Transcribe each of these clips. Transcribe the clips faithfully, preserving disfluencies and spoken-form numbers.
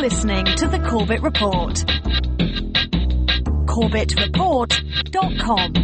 listening to The Corbett Report. corbett report dot com.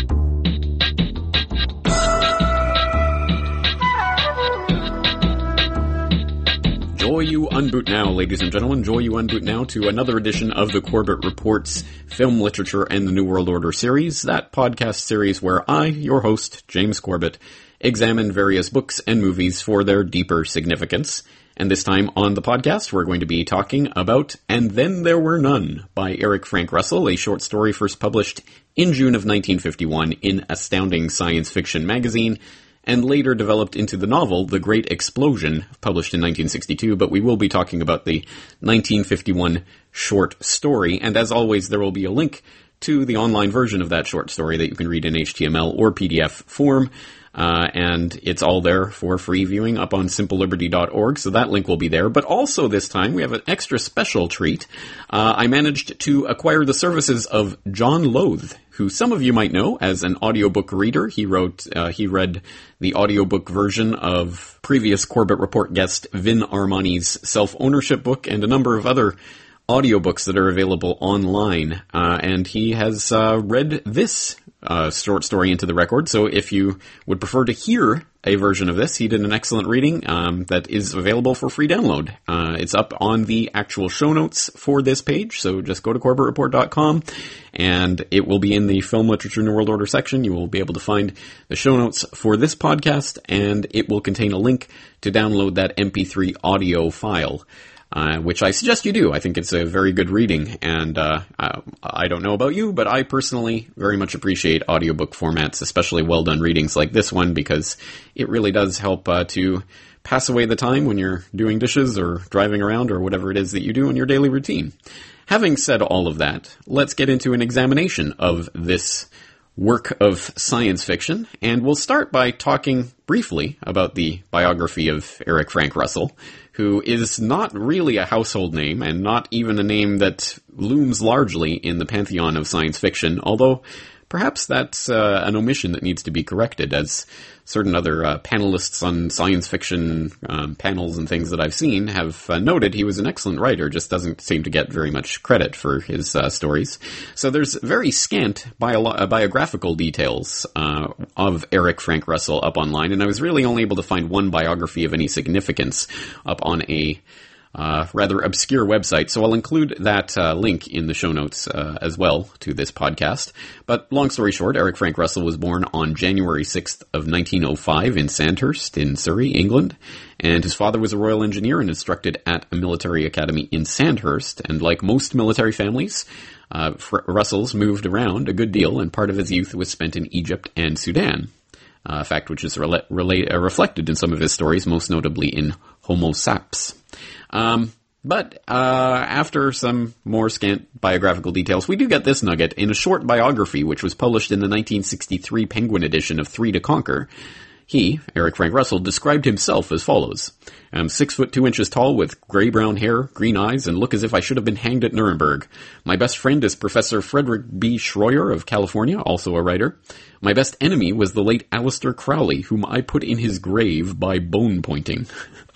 Joy you unboot now, ladies and gentlemen. Joy you unboot now to another edition of the Corbett Report's Film, Literature, and the New World Order series, that podcast series where I, your host, James Corbett, examine various books and movies for their deeper significance. And this time on the podcast, we're going to be talking about And Then There Were None by Eric Frank Russell, a short story first published in June of nineteen fifty-one in Astounding Science Fiction magazine, and later developed into the novel The Great Explosion, published in nineteen sixty-two, but we will be talking about the nineteen fifty-one short story, and as always, there will be a link to the online version of that short story that you can read in H T M L or P D F form. Uh, and it's all there for free viewing up on simple liberty dot org, so that link will be there. But also this time, we have an extra special treat. Uh, I managed to acquire the services of John Loth, who some of you might know as an audiobook reader. He wrote, uh, he read the audiobook version of previous Corbett Report guest Vin Armani's Self-Ownership book and a number of other audiobooks that are available online. Uh, and he has uh, read this Uh, short story into the record, so if you would prefer to hear a version of this, he did an excellent reading um, that is available for free download. Uh, it's up on the actual show notes for this page, so just go to corbett report dot com, and it will be in the Film, Literature, New World Order section. You will be able to find the show notes for this podcast, and it will contain a link to download that M P three audio file. Uh, which I suggest you do. I think it's a very good reading, and uh, I, I don't know about you, but I personally very much appreciate audiobook formats, especially well-done readings like this one, because it really does help uh, to pass away the time when you're doing dishes or driving around or whatever it is that you do in your daily routine. Having said all of that, let's get into an examination of this work of science fiction, and we'll start by talking briefly about the biography of Eric Frank Russell, who is not really a household name, and not even a name that looms largely in the pantheon of science fiction, although perhaps that's uh, an omission that needs to be corrected, as certain other uh, panelists on science fiction um, panels and things that I've seen have uh, noted he was an excellent writer, just doesn't seem to get very much credit for his uh, stories. So there's very scant bio- uh, biographical details uh, of Eric Frank Russell up online, and I was really only able to find one biography of any significance up on a Uh, rather obscure website, so I'll include that uh, link in the show notes uh, as well to this podcast. But long story short, Eric Frank Russell was born on January sixth of nineteen oh five in Sandhurst in Surrey, England, and his father was a Royal Engineer and instructed at a military academy in Sandhurst, and like most military families, uh, Fr- Russell's moved around a good deal, and part of his youth was spent in Egypt and Sudan, uh, a fact which is rela- rela- uh, reflected in some of his stories, most notably in Homo Saps. Um, but, uh, after some more scant biographical details, we do get this nugget in a short biography which was published in the nineteen sixty-three Penguin edition of Three to Conquer. He, Eric Frank Russell, described himself as follows: I'm six foot two inches tall with gray-brown hair, green eyes, and look as if I should have been hanged at Nuremberg. My best friend is Professor Frederick B. Schroyer of California, also a writer. My best enemy was the late Aleister Crowley, whom I put in his grave by bone pointing.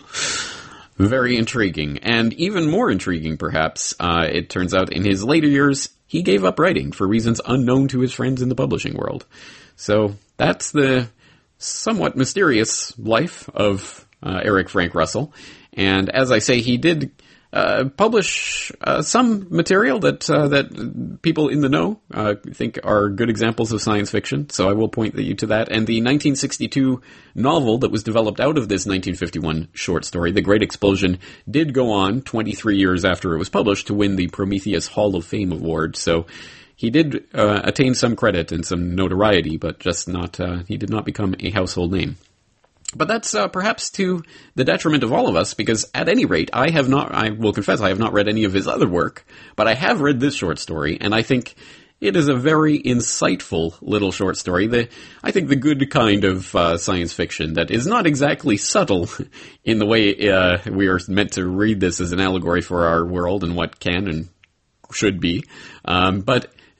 Very intriguing, and even more intriguing, perhaps, uh, it turns out in his later years, he gave up writing for reasons unknown to his friends in the publishing world. So, that's the somewhat mysterious life of uh, Eric Frank Russell, and as I say, he did uh, publish uh, some material that uh, that people in the know uh, think are good examples of science fiction, so I will point you to that. And the nineteen sixty-two novel that was developed out of this nineteen fifty-one short story, The Great Explosion, did go on twenty-three years after it was published to win the Prometheus Hall of Fame award, so he did uh, attain some credit and some notoriety, but just not, uh, he did not become a household name. But that's uh, perhaps to the detriment of all of us, because at any rate, I have not, I will confess, I have not read any of his other work, but I have read this short story, and I think it is a very insightful little short story. The, I think the good kind of uh, science fiction that is not exactly subtle in the way uh, we are meant to read this as an allegory for our world and what can and should be, um, but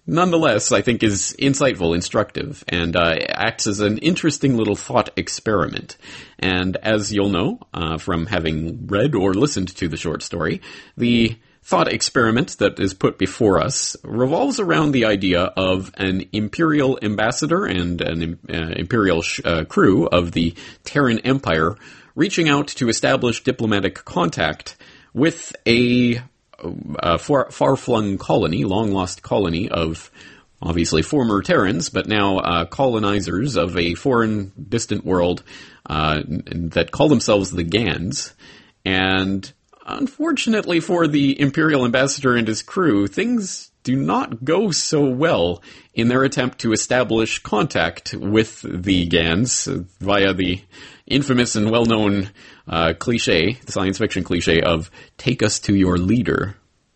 nonetheless, I think is insightful, instructive, and uh, acts as an interesting little thought experiment. And as you'll know uh, from having read or listened to the short story, the thought experiment that is put before us revolves around the idea of an Imperial ambassador and an uh, Imperial sh- uh, crew of the Terran Empire reaching out to establish diplomatic contact with a A far, far-flung colony, long-lost colony of, obviously, former Terrans, but now uh, colonizers of a foreign, distant world uh, that call themselves the Gans. And unfortunately for the Imperial ambassador and his crew, things do not go so well in their attempt to establish contact with the Gans via the infamous and well-known uh, cliche, the science fiction cliche of "take us to your leader."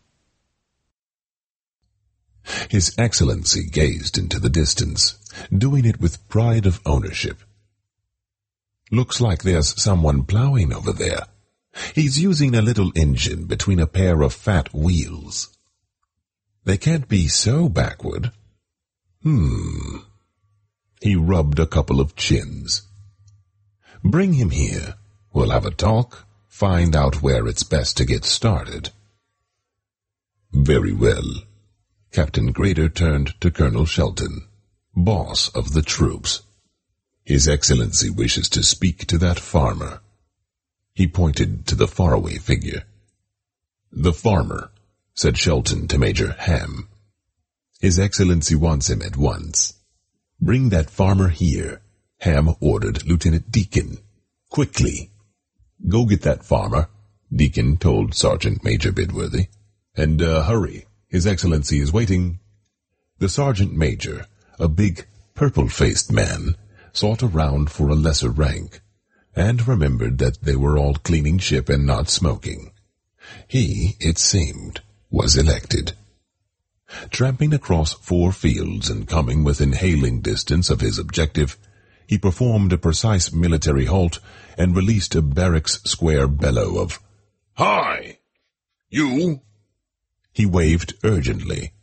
His Excellency gazed into the distance, doing it with pride of ownership. Looks like there's someone plowing over there. He's using a little engine between a pair of fat wheels. They can't be so backward. Hmm. He rubbed a couple of chins. Bring him here. We'll have a talk, find out where it's best to get started. Very well. Captain Grader turned to Colonel Shelton, boss of the troops. His Excellency wishes to speak to that farmer. He pointed to the faraway figure. The farmer, said Shelton to Major Ham. His Excellency wants him at once. Bring that farmer here, Ham ordered Lieutenant Deacon. Quickly. Go get that farmer, Deacon told Sergeant Major Bidworthy. And, uh, hurry. His Excellency is waiting. The Sergeant Major, a big, purple-faced man, sought around for a lesser rank, and remembered that they were all cleaning ship and not smoking. He, it seemed, was elected. Tramping across four fields and coming within hailing distance of his objective, he performed a precise military halt and released a barracks square bellow of, "Hi! You!" He waved urgently.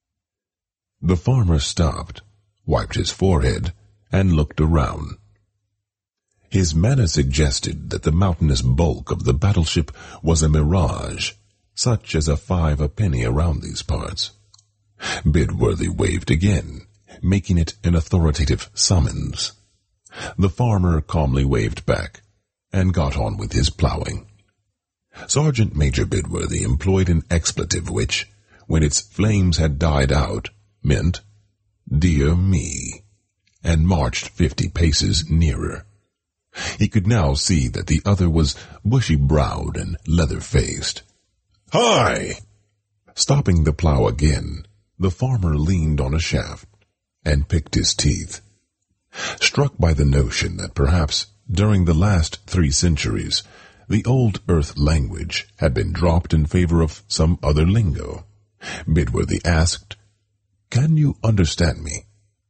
The farmer stopped, wiped his forehead, and looked around. His manner suggested that the mountainous bulk of the battleship was a mirage, such as a five a penny around these parts. Bidworthy waved again, making it an authoritative summons. The farmer calmly waved back, and got on with his plowing. Sergeant Major Bidworthy employed an expletive which, when its flames had died out, meant, "Dear me," and marched fifty paces nearer. He could now see that the other was bushy-browed and leather-faced. "Hi!" Stopping the plow again, the farmer leaned on a shaft and picked his teeth. Struck by the notion that perhaps during the last three centuries the old Earth language had been dropped in favor of some other lingo, Bidworthy asked, "Can you understand me?"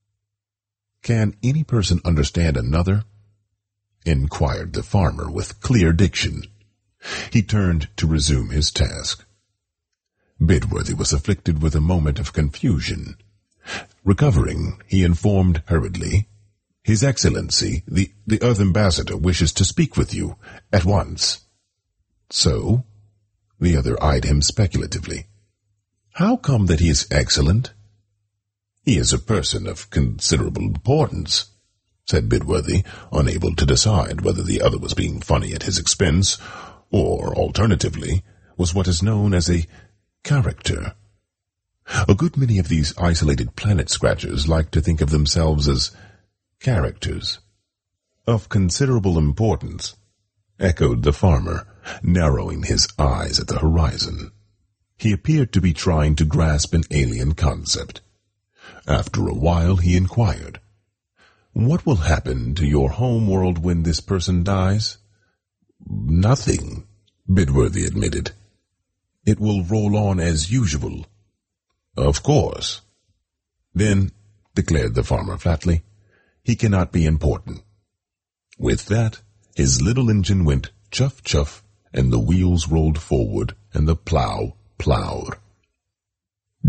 "Can any person understand another?" inquired the farmer with clear diction. He turned to resume his task. Bidworthy was afflicted with a moment of confusion. Recovering, he informed hurriedly, "His Excellency, the, the Earth Ambassador, wishes to speak with you at once." "So?" The other eyed him speculatively. "How come that he is excellent?" "He is a person of considerable importance," said Bidworthy, unable to decide whether the other was being funny at his expense, or, alternatively, was what is known as a character. A good many of these isolated planet-scratchers like to think of themselves as characters. "Of considerable importance," echoed the farmer, narrowing his eyes at the horizon. He appeared to be trying to grasp an alien concept. After a while he inquired, "What will happen to your home world when this person dies?" "Nothing," Bidworthy admitted. "It will roll on as usual." "Of course." "Then," declared the farmer flatly, "he cannot be important." With that, his little engine went chuff-chuff, and the wheels rolled forward, and the plow plowed.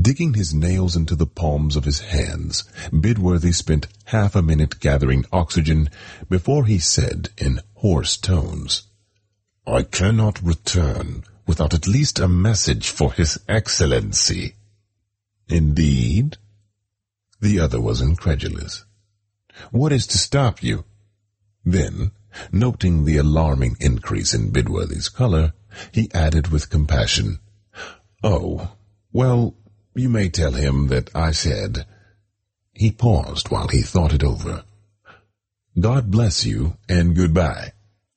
Digging his nails into the palms of his hands, Bidworthy spent half a minute gathering oxygen before he said in hoarse tones, "I cannot return without at least a message for His Excellency." "Indeed?" The other was incredulous. "What is to stop you?" Then, noting the alarming increase in Bidworthy's color, he added with compassion, "Oh, well, you may tell him that I said—" He paused while he thought it over. "God bless you, and goodbye."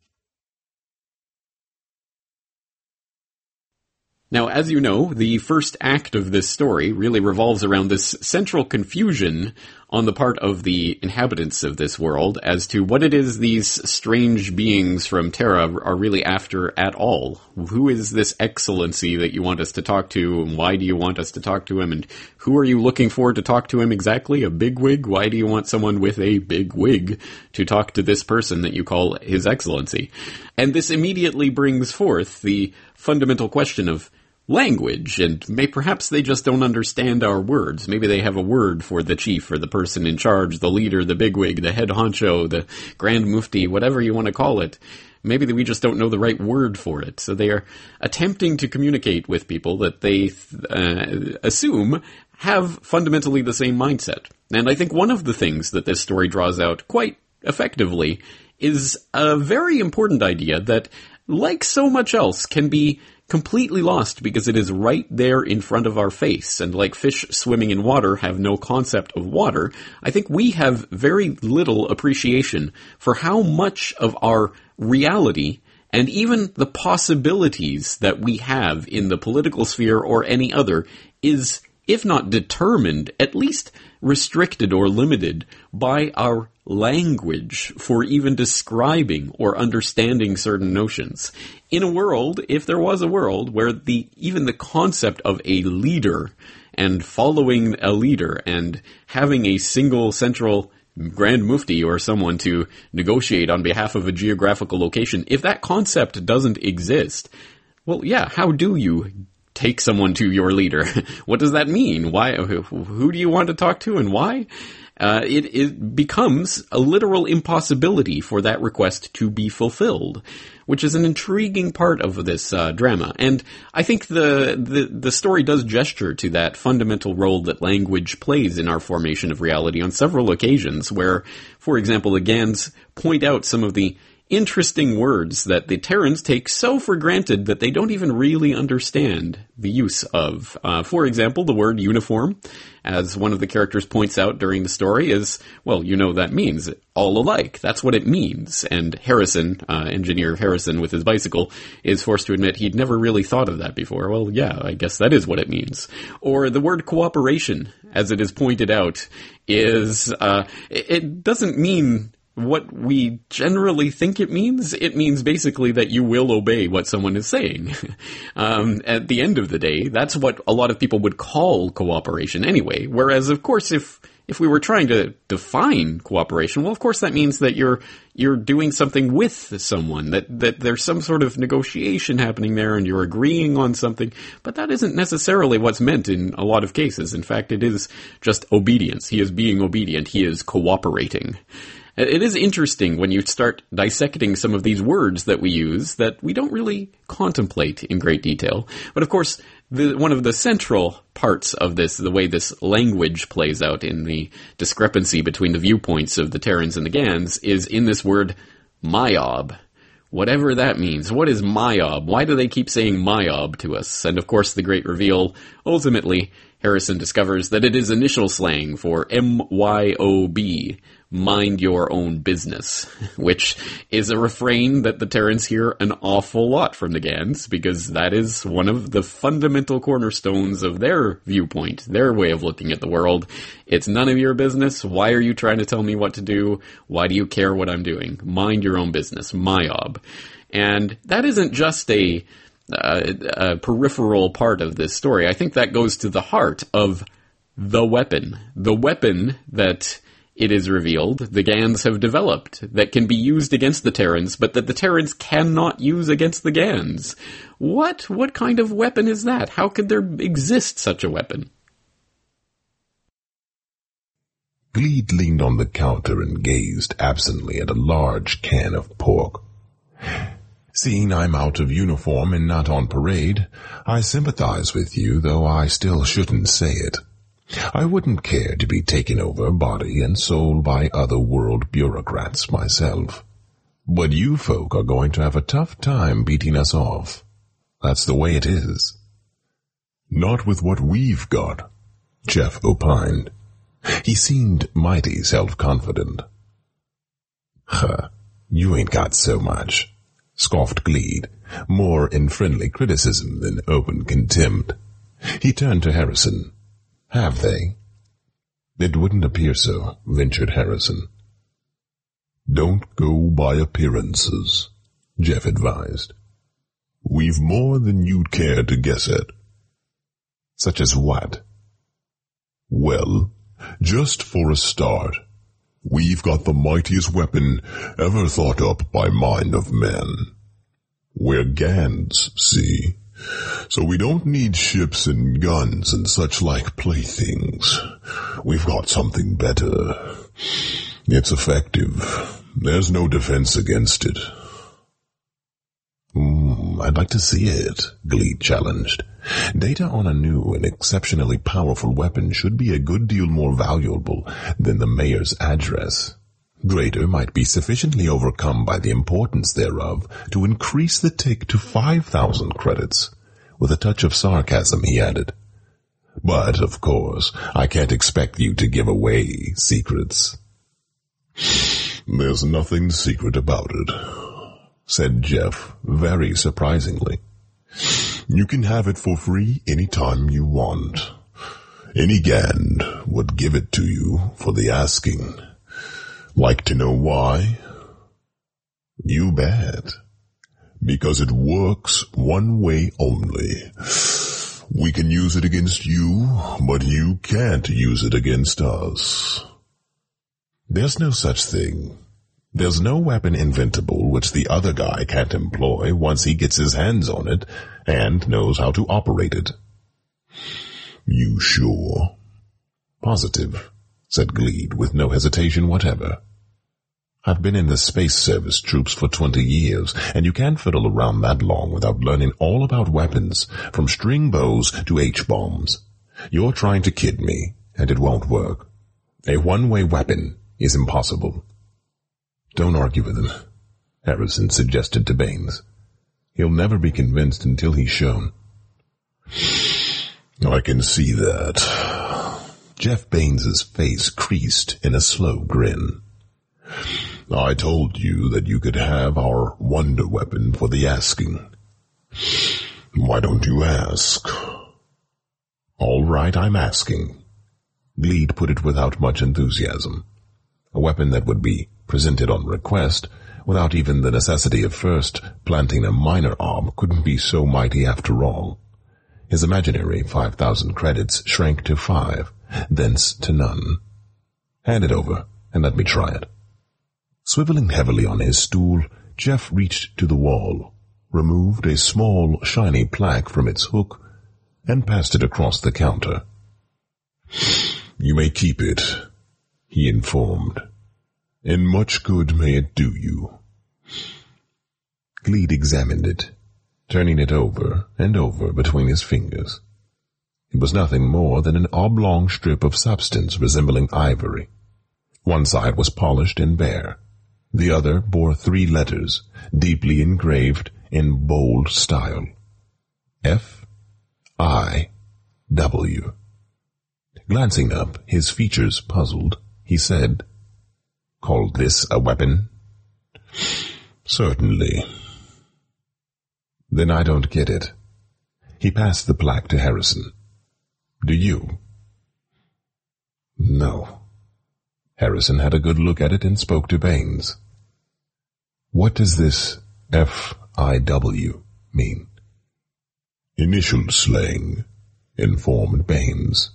Now, as you know, the first act of this story really revolves around this central confusion on the part of the inhabitants of this world as to what it is these strange beings from Terra are really after at all. Who is this excellency that you want us to talk to, and why do you want us to talk to him, and who are you looking for to talk to him exactly? A bigwig? Why do you want someone with a big wig to talk to this person that you call His Excellency? And this immediately brings forth the fundamental question of language, and may perhaps they just don't understand our words. Maybe they have a word for the chief or the person in charge, the leader, the bigwig, the head honcho, the grand mufti, whatever you want to call it. Maybe we just don't know the right word for it. So they are attempting to communicate with people that they uh, assume have fundamentally the same mindset. And I think one of the things that this story draws out quite effectively is a very important idea that, like so much else, can be completely lost because it is right there in front of our face. And like fish swimming in water have no concept of water, I think we have very little appreciation for how much of our reality and even the possibilities that we have in the political sphere or any other is, if not determined, at least restricted or limited by our language for even describing or understanding certain notions. In a world, if there was a world where the even the concept of a leader and following a leader and having a single central Grand Mufti or someone to negotiate on behalf of a geographical location, if that concept doesn't exist, well, yeah, how do you take someone to your leader? What does that mean? Why? Who do you want to talk to and why? Uh, it, it becomes a literal impossibility for that request to be fulfilled, which is an intriguing part of this uh, drama. And I think the, the the story does gesture to that fundamental role that language plays in our formation of reality on several occasions, where, for example, the Gans point out some of the interesting words that the Terrans take so for granted that they don't even really understand the use of. Uh, for example, the word uniform, as one of the characters points out during the story, is, well, you know that means all alike. That's what it means. And Harrison, uh, engineer Harrison with his bicycle, is forced to admit he'd never really thought of that before. Well, yeah, I guess that is what it means. Or the word cooperation, as it is pointed out, is, uh, it doesn't mean what we generally think it means. It means basically that you will obey what someone is saying. um, at the end of the day, that's what a lot of people would call cooperation anyway. Whereas, of course, if if we were trying to define cooperation, well, of course, that means that you're you're doing something with someone, that that there's some sort of negotiation happening there, and you're agreeing on something. But that isn't necessarily what's meant in a lot of cases. In fact, it is just obedience. He is being obedient. He is cooperating. It is interesting when you start dissecting some of these words that we use that we don't really contemplate in great detail. But of course, the, one of the central parts of this, the way this language plays out in the discrepancy between the viewpoints of the Terrans and the Gans, is in this word Myob. Whatever that means. What is Myob? Why do they keep saying Myob to us? And of course, the great reveal, ultimately, Harrison discovers that it is initial slang for M Y O B, mind your own business, which is a refrain that the Terrans hear an awful lot from the Gans, because that is one of the fundamental cornerstones of their viewpoint, their way of looking at the world. It's none of your business. Why are you trying to tell me what to do? Why do you care what I'm doing? Mind your own business. Myob. And that isn't just a Uh, a peripheral part of this story. I think that goes to the heart of the weapon. The weapon that it is revealed the Gans have developed that can be used against the Terrans, but that the Terrans cannot use against the Gans. What? What kind of weapon is that? How could there exist such a weapon? Gleed leaned on the counter and gazed absently at a large can of pork. Seeing I'm out of uniform and not on parade, I sympathize with you, though I still shouldn't say it. I wouldn't care to be taken over body and soul by other world bureaucrats myself. But you folk are going to have a tough time beating us off. That's the way it is. Not with what we've got, Jeff opined. He seemed mighty self-confident. Huh, you ain't got so much, scoffed Gleed, more in friendly criticism than open contempt. He turned to Harrison. Have they? It wouldn't appear so, ventured Harrison. Don't go by appearances, Jeff advised. We've more than you'd care to guess at. Such as what? Well, just for a start, we've got the mightiest weapon ever thought up by mind of men. We're Gans, see? So we don't need ships and guns and such like playthings. We've got something better. It's effective. There's no defense against it. Mm, I'd like to see it, Gleed challenged. Data on a new and exceptionally powerful weapon should be a good deal more valuable than the mayor's address. Greater might be sufficiently overcome by the importance thereof to increase the tick to five thousand credits. With a touch of sarcasm, he added. But, of course, I can't expect you to give away secrets. There's nothing secret about it, said Jeff, very surprisingly. You can have it for free any time you want. Any Gand would give it to you for the asking. Like to know why? You bet. Because it works one way only. We can use it against you, but you can't use it against us. There's no such thing. There's no weapon inventable which the other guy can't employ once he gets his hands on it and knows how to operate it. You sure? Positive, said Gleed with no hesitation whatever. I've been in the space service troops for twenty years, and you can't fiddle around that long without learning all about weapons, from string bows to H-bombs. You're trying to kid me, and it won't work. A one-way weapon is impossible. Don't argue with him, Harrison suggested to Baines. He'll never be convinced until he's shown. I can see that. Jeff Baines's face creased in a slow grin. I told you that you could have our wonder weapon for the asking. Why don't you ask? All right, I'm asking. Gleed put it without much enthusiasm. A weapon that would be presented on request, without even the necessity of first planting a minor ob, couldn't be so mighty after all. His imaginary five thousand credits shrank to five, thence to none. Hand it over, and let me try it. Swiveling heavily on his stool, Jeff reached to the wall, removed a small, shiny plaque from its hook, and passed it across the counter. You may keep it, he informed, and much good may it do you. Gleed examined it, turning it over and over between his fingers. It was nothing more than an oblong strip of substance resembling ivory. One side was polished and bare. The other bore three letters, deeply engraved in bold style. F I W Glancing up, his features puzzled, he said, Call this a weapon? Certainly. Then I don't get it. He passed the plaque to Harrison. Do you? No. Harrison had a good look at it and spoke to Baines. What does this F I W mean? Initial slang, informed Baines.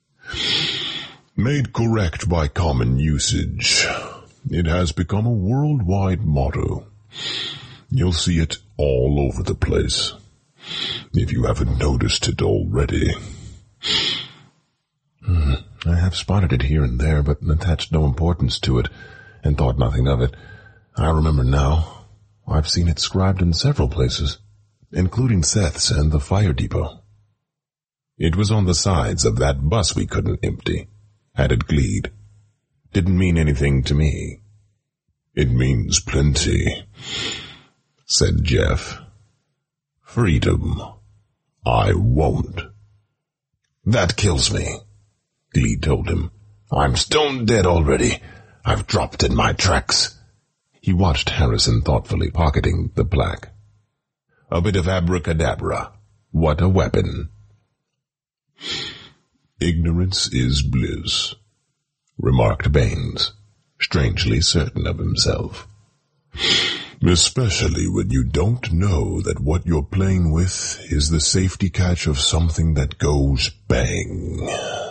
Made correct by common usage, it has become a worldwide motto. You'll see it all over the place, if you haven't noticed it already. I have I've spotted it here and there, but attached no importance to it, and thought nothing of it. I remember now. I've seen it scribed in several places, including Seth's and the fire depot. It was on the sides of that bus we couldn't empty, added Gleed. Didn't mean anything to me. It means plenty, said Jeff. Freedom. I won't. That kills me, Gleed told him. I'm stone dead already. I've dropped in my tracks. He watched Harrison thoughtfully pocketing the plaque. A bit of abracadabra. What a weapon. Ignorance is bliss, remarked Baines, strangely certain of himself. Especially when you don't know that what you're playing with is the safety catch of something that goes bang.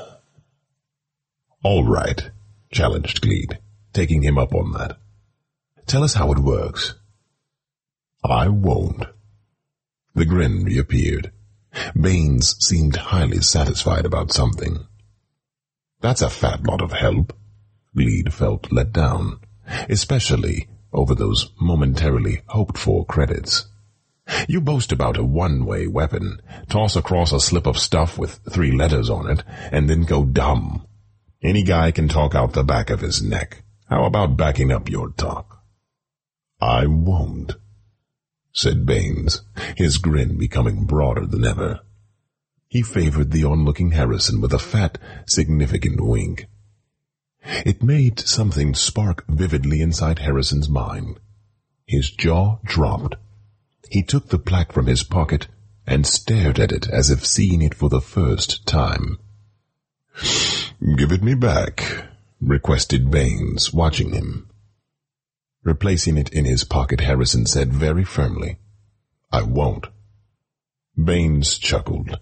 All right, challenged Gleed, taking him up on that. Tell us how it works. I won't. The grin reappeared. Baines seemed highly satisfied about something. That's a fat lot of help. Gleed felt let down, especially over those momentarily hoped-for credits. You boast about a one-way weapon, toss across a slip of stuff with three letters on it, and then go dumb. Any guy can talk out the back of his neck. How about backing up your talk? I won't, said Baines, his grin becoming broader than ever. He favored the onlooking Harrison with a fat, significant wink. It made something spark vividly inside Harrison's mind. His jaw dropped. He took the plaque from his pocket and stared at it as if seeing it for the first time. Give it me back, requested Baines, watching him. Replacing it in his pocket, Harrison said very firmly, I won't. Baines chuckled.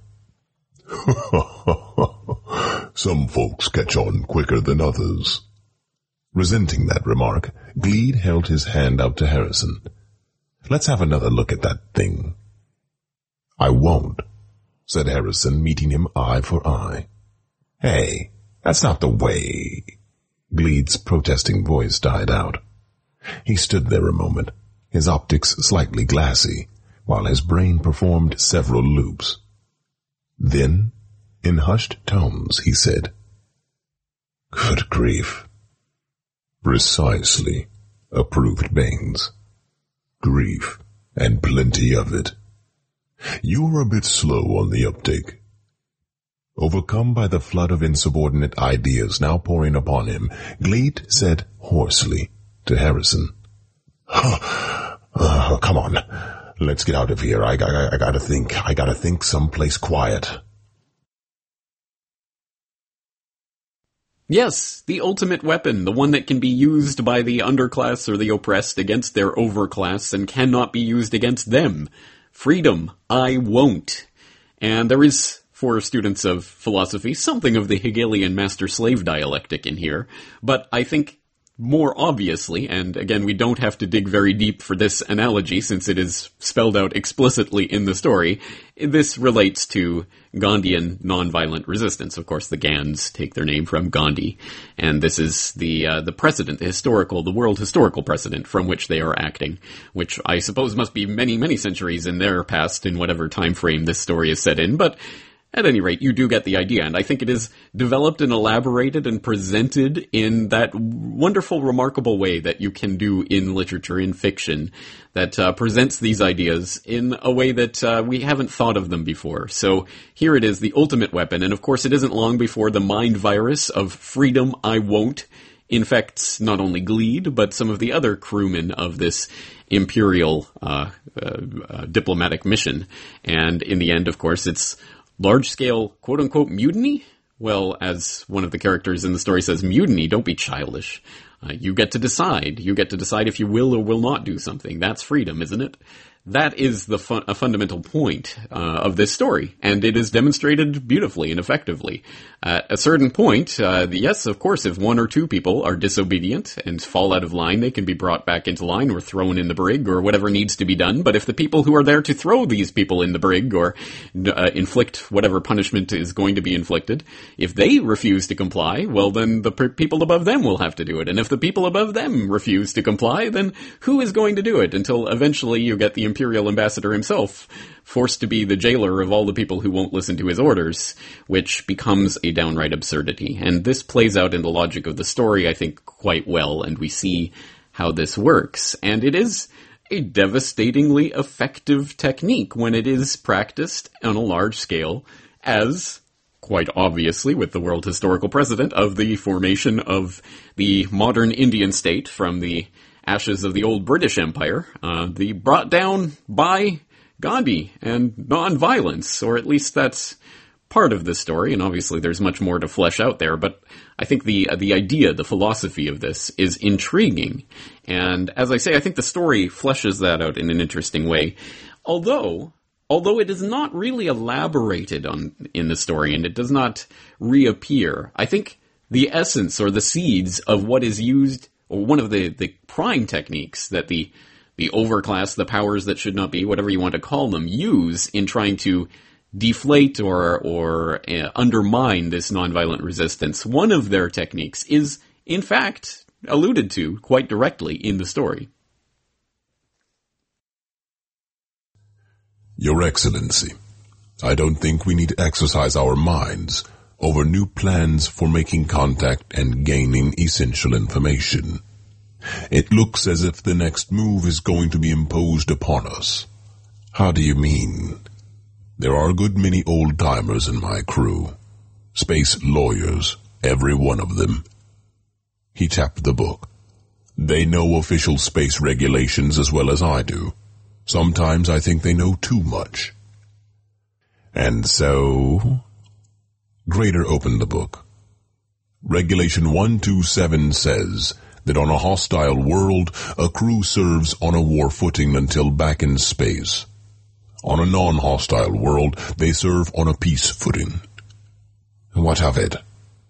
Some folks catch on quicker than others. Resenting that remark, Gleed held his hand out to Harrison. Let's have another look at that thing. I won't, said Harrison, meeting him eye for eye. Hey, that's not the way. Gleed's protesting voice died out. He stood there a moment, his optics slightly glassy, while his brain performed several loops. Then, in hushed tones, he said, Good grief. Precisely, approved Baines. Grief, and plenty of it. You were a bit slow on the uptake. Overcome by the flood of insubordinate ideas now pouring upon him, Gleed said hoarsely to Harrison, huh, uh, come on, let's get out of here. I, I, I gotta think, I gotta think someplace quiet. Yes, the ultimate weapon, the one that can be used by the underclass or the oppressed against their overclass and cannot be used against them. Freedom, I won't. And there is, for students of philosophy, something of the Hegelian master-slave dialectic in here, but I think more obviously, and again, we don't have to dig very deep for this analogy since it is spelled out explicitly in the story, this relates to Gandhian nonviolent resistance. Of course, the Gans take their name from Gandhi, and this is the uh, the precedent, the historical, the world historical precedent from which they are acting, which I suppose must be many, many centuries in their past in whatever time frame this story is set in, but at any rate, you do get the idea, and I think it is developed and elaborated and presented in that wonderful, remarkable way that you can do in literature, in fiction, that uh, presents these ideas in a way that uh, we haven't thought of them before. So here it is, the ultimate weapon, and of course it isn't long before the mind virus of freedom, I won't, infects not only Gleed, but some of the other crewmen of this imperial uh, uh, uh, diplomatic mission. And in the end, of course, it's large-scale, quote-unquote, mutiny? Well, as one of the characters in the story says, mutiny, don't be childish. Uh, you get to decide. You get to decide if you will or will not do something. That's freedom, isn't it? That is the fu- a fundamental point uh, of this story, and it is demonstrated beautifully and effectively. At a certain point, uh, yes, of course, if one or two people are disobedient and fall out of line, they can be brought back into line or thrown in the brig or whatever needs to be done. But if the people who are there to throw these people in the brig or uh, inflict whatever punishment is going to be inflicted, if they refuse to comply, well, then the per- people above them will have to do it. And if the people above them refuse to comply, then who is going to do it? Until eventually you get the Imperial Ambassador himself forced to be the jailer of all the people who won't listen to his orders, which becomes a downright absurdity. And this plays out in the logic of the story, I think, quite well, and we see how this works. And it is a devastatingly effective technique when it is practiced on a large scale, as, quite obviously, with the world historical precedent of the formation of the modern Indian state from the ashes of the old British Empire, uh, the brought down by Gandhi and non-violence, or at least that's part of the story, and obviously there's much more to flesh out there, but I think the the idea, the philosophy of this is intriguing, and as I say, I think the story fleshes that out in an interesting way, although although it is not really elaborated on in the story, and it does not reappear. I think the essence or the seeds of what is used, or one of the, the prime techniques that the the overclass, the powers that should not be, whatever you want to call them, use in trying to deflate or or uh, undermine this nonviolent resistance. One of their techniques is, in fact, alluded to quite directly in the story. Your Excellency, I don't think we need to exercise our minds over new plans for making contact and gaining essential information. It looks as if the next move is going to be imposed upon us. How do you mean? There are a good many old-timers in my crew. Space lawyers, every one of them. He tapped the book. They know official space regulations as well as I do. Sometimes I think they know too much. And so... Grader opened the book. Regulation one two seven says that on a hostile world, a crew serves on a war footing until back in space. On a non-hostile world, they serve on a peace footing. What of it?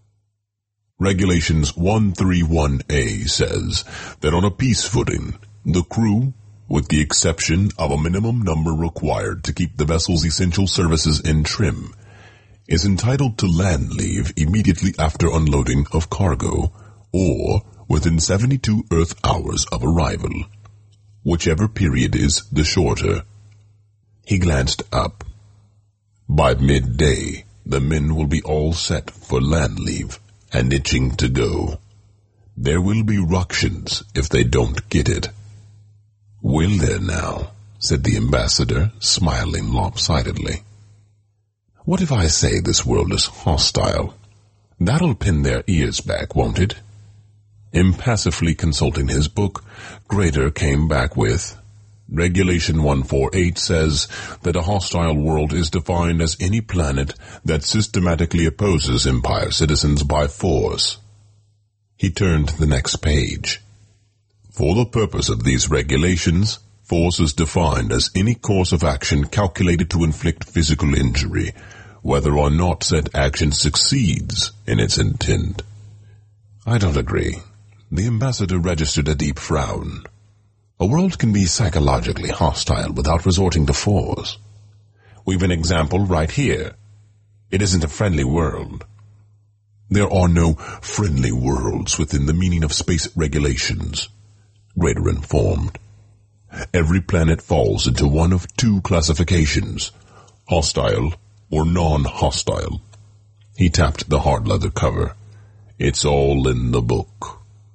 Regulations one thirty-one A says that on a peace footing, the crew, with the exception of a minimum number required to keep the vessel's essential services in trim, is entitled to land leave immediately after unloading of cargo, or within seventy-two Earth hours of arrival, whichever period is the shorter. He glanced up. By midday, the men will be all set for land leave and itching to go. There will be ructions if they don't get it. Will there now? Said the ambassador, smiling lopsidedly. What if I say this world is hostile? That'll pin their ears back, won't it? Impassively consulting his book, Grader came back with, Regulation one forty-eight says that a hostile world is defined as any planet that systematically opposes Empire citizens by force. He turned to the next page. For the purpose of these regulations, force is defined as any course of action calculated to inflict physical injury, whether or not said action succeeds in its intent. I don't agree. The ambassador registered a deep frown. A world can be psychologically hostile without resorting to force. We've an example right here. It isn't a friendly world. There are no friendly worlds within the meaning of space regulations, Grader informed. Every planet falls into one of two classifications, hostile or non-hostile. He tapped the hard leather cover. It's all in the book.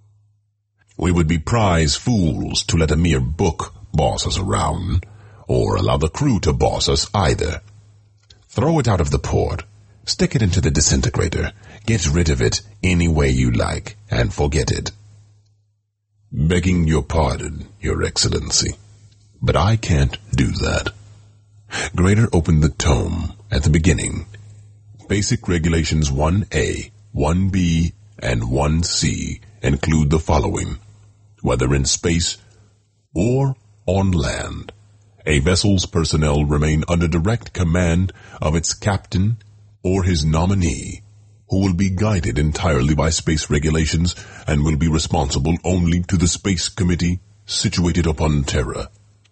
We would be prize fools to let a mere book boss us around, or allow the crew to boss us either. Throw it out of the port, stick it into the disintegrator, get rid of it any way you like, and forget it. Begging your pardon, Your Excellency, but I can't do that. Grader opened the tome at the beginning. Basic Regulations one A, one B, and one C include the following. Whether in space or on land, a vessel's personnel remain under direct command of its captain or his nominee, who will be guided entirely by space regulations and will be responsible only to the Space Committee situated upon Terra.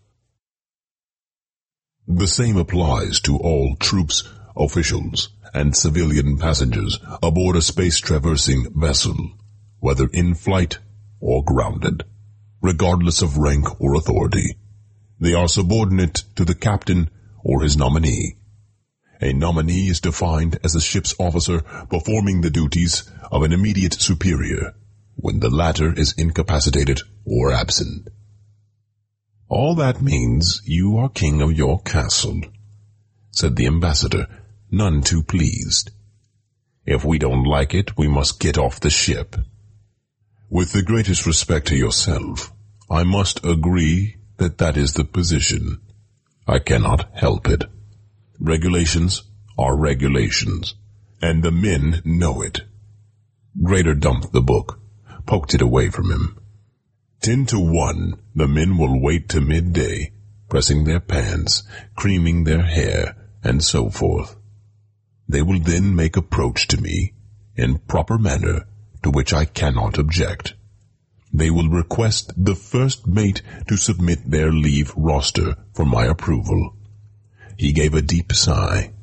The same applies to all troops, officials, and civilian passengers aboard a space-traversing vessel, whether in flight or grounded, regardless of rank or authority. They are subordinate to the captain or his nominee. A nominee is defined as a ship's officer performing the duties of an immediate superior when the latter is incapacitated or absent. All that means you are king of your castle, said the ambassador, none too pleased. If we don't like it, we must get off the ship. With the greatest respect to yourself, I must agree that that is the position. I cannot help it. Regulations are regulations, and the men know it. Grader dumped the book, poked it away from him. Ten to one, the men will wait to midday, pressing their pants, creaming their hair, and so forth. They will then make approach to me in proper manner to which I cannot object. They will request the first mate to submit their leave roster for my approval. He gave a deep sigh.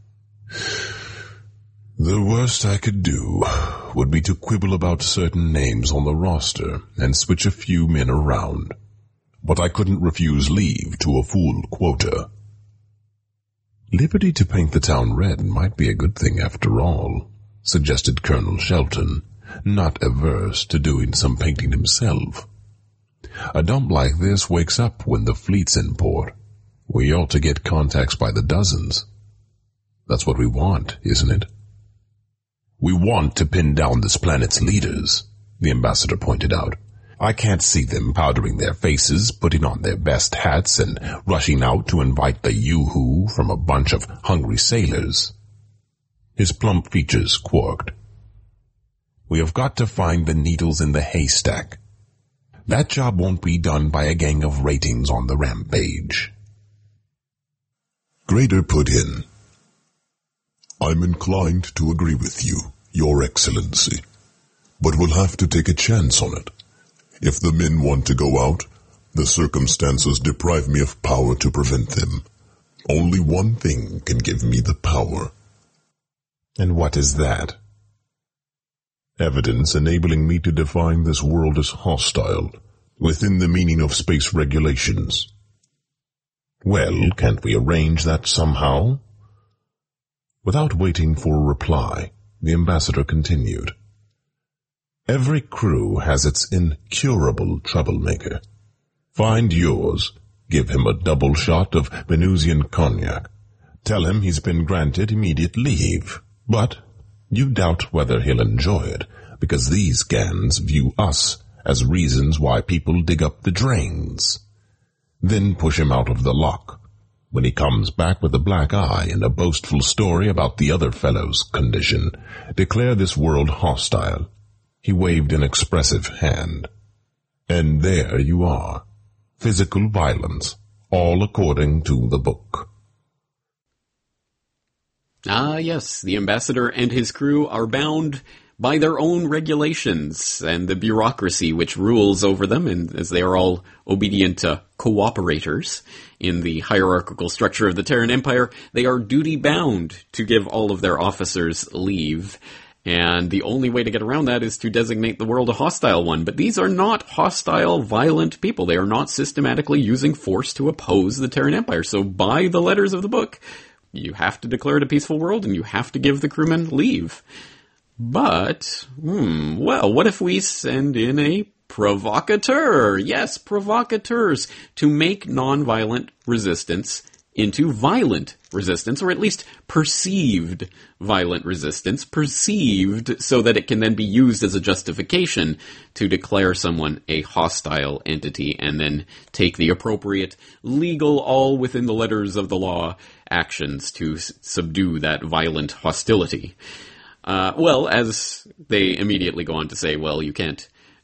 The worst I could do would be to quibble about certain names on the roster and switch a few men around, but I couldn't refuse leave to a full quota. Liberty to paint the town red might be a good thing after all, suggested Colonel Shelton, not averse to doing some painting himself. A dump like this wakes up when the fleet's in port. We ought to get contacts by the dozens. That's what we want, isn't it? We want to pin down this planet's leaders, the ambassador pointed out. I can't see them powdering their faces, putting on their best hats, and rushing out to invite the yoo-hoo from a bunch of hungry sailors. His plump features quirked. We have got to find the needles in the haystack. That job won't be done by a gang of ratings on the rampage. Grader put in, I'm inclined to agree with you, Your Excellency, but we'll have to take a chance on it. If the men want to go out, the circumstances deprive me of power to prevent them. Only one thing can give me the power. And what is that? Evidence enabling me to define this world as hostile, within the meaning of space regulations. Well, can't we arrange that somehow? Without waiting for a reply, the ambassador continued. Every crew has its incurable troublemaker. Find yours, give him a double shot of Venusian cognac. Tell him he's been granted immediate leave, but you doubt whether he'll enjoy it, because these Gans view us as reasons why people dig up the drains. Then push him out of the lock. When he comes back with a black eye and a boastful story about the other fellow's condition, declare this world hostile. He waved an expressive hand. And there you are. Physical violence, all according to the book. Ah, yes, the ambassador and his crew are bound by their own regulations and the bureaucracy which rules over them, and as they are all obedient uh, cooperators in the hierarchical structure of the Terran Empire, they are duty-bound to give all of their officers leave. And the only way to get around that is to designate the world a hostile one. But these are not hostile, violent people. They are not systematically using force to oppose the Terran Empire. So by the letters of the book, you have to declare it a peaceful world and you have to give the crewmen leave. But, hmm, well, what if we send in a provocateur? Yes, provocateurs to make nonviolent resistance into violent resistance, or at least perceived violent resistance, perceived so that it can then be used as a justification to declare someone a hostile entity and then take the appropriate legal, all within the letters of the law, actions to s- subdue that violent hostility. Uh, well, as they immediately go on to say, well, you can't